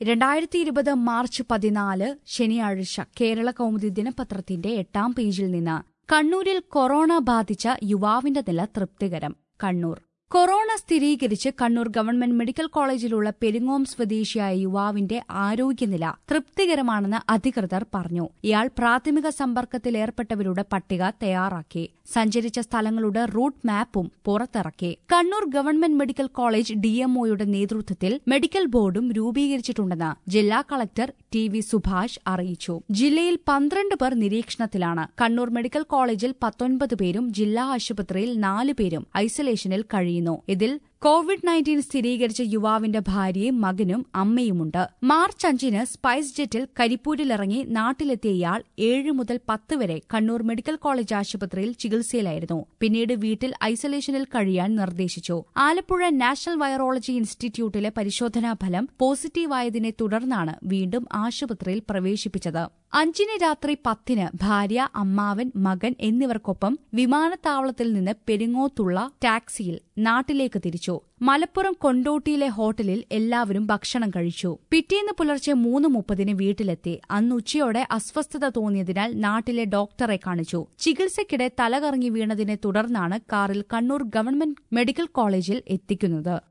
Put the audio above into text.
2020 March 14 ശനിയാഴ്ച കേരള കൗമുദി ദിനപത്രത്തിന്റെ 8-ാം പേജിൽ നിന്ന് കണ്ണൂരിൽ കൊറോണ ബാധിച്ച യുവാവിന്റെ നില തൃപ്തികരം. കണ്ണൂർ കൊറോണ സ്ഥിരീകരിച്ച് കണ്ണൂർ ഗവൺമെന്റ് മെഡിക്കൽ കോളേജിലുള്ള പെരിങ്ങോം സ്വദേശിയായ യുവാവിന്റെ ആരോഗ്യനില തൃപ്തികരമാണെന്ന് അധികൃതർ പറഞ്ഞു. ഇയാൾ പ്രാഥമിക സമ്പർക്കത്തിലേർപ്പെട്ടവരുടെ പട്ടിക തയ്യാറാക്കി. സഞ്ചരിച്ച സ്ഥലങ്ങളുടെ റൂട്ട് മാപ്പും പുറത്തിറക്കി. കണ്ണൂർ ഗവൺമെന്റ് മെഡിക്കൽ കോളേജ് ഡിഎംഒയുടെ നേതൃത്വത്തിൽ മെഡിക്കൽ ബോർഡും രൂപീകരിച്ചിട്ടുണ്ടെന്ന് ജില്ലാ കളക്ടർ ടി.വി. സുഭാഷ് അറിയിച്ചു. ജില്ലയിൽ 12 പേർ നിരീക്ഷണത്തിലാണ്. കണ്ണൂർ മെഡിക്കൽ കോളേജിൽ 19 പേരും ജില്ലാ ആശുപത്രിയിൽ 4 പേരും ഐസൊലേഷനിൽ കഴിയുന്നു. ഇതിൽ COVID-19 സ്ഥിരീകരിച്ച യുവാവിന്റെ ഭാര്യയും മകനും അമ്മയുമുണ്ട്. മാർച്ച് 5 സ്പൈസ് ജെറ്റിൽ കരിപ്പൂരിലിറങ്ങി നാട്ടിലെത്തിയ ഇയാൾ 7 മുതൽ 10 വരെ കണ്ണൂർ മെഡിക്കൽ കോളേജ് ആശുപത്രിയിൽ ചികിത്സയിലായിരുന്നു. പിന്നീട് വീട്ടിൽ ഐസൊലേഷനിൽ കഴിയാൻ നിർദ്ദേശിച്ചു. ആലപ്പുഴ നാഷണൽ വൈറോളജി ഇൻസ്റ്റിറ്റ്യൂട്ടിലെ പരിശോധനാ ഫലം പോസിറ്റീവായതിനെ തുടർന്നാണ് വീണ്ടും ആശുപത്രിയിൽ പ്രവേശിപ്പിച്ചത്. 5 രാത്രി 10 ഭാര്യ, അമ്മാവൻ, മകൻ എന്നിവർക്കൊപ്പം വിമാനത്താവളത്തിൽ നിന്ന് പെരിങ്ങോത്തുള്ള ടാക്സിയിൽ നാട്ടിലേക്ക് തിരിച്ചു. മലപ്പുറം കൊണ്ടോട്ടിയിലെ ഹോട്ടലിൽ എല്ലാവരും ഭക്ഷണം കഴിച്ചു. പിറ്റേന്ന് പുലർച്ചെ 3:30 വീട്ടിലെത്തി. അന്ന് ഉച്ചയോടെ അസ്വസ്ഥത തോന്നിയതിനാൽ നാട്ടിലെ ഡോക്ടറെ കാണിച്ചു. ചികിത്സയ്ക്കിടെ തലകറങ്ങി വീണതിനെ തുടർന്നാണ് കാറിൽ കണ്ണൂർ ഗവൺമെന്റ് മെഡിക്കൽ കോളേജിൽ എത്തിക്കുന്നത്.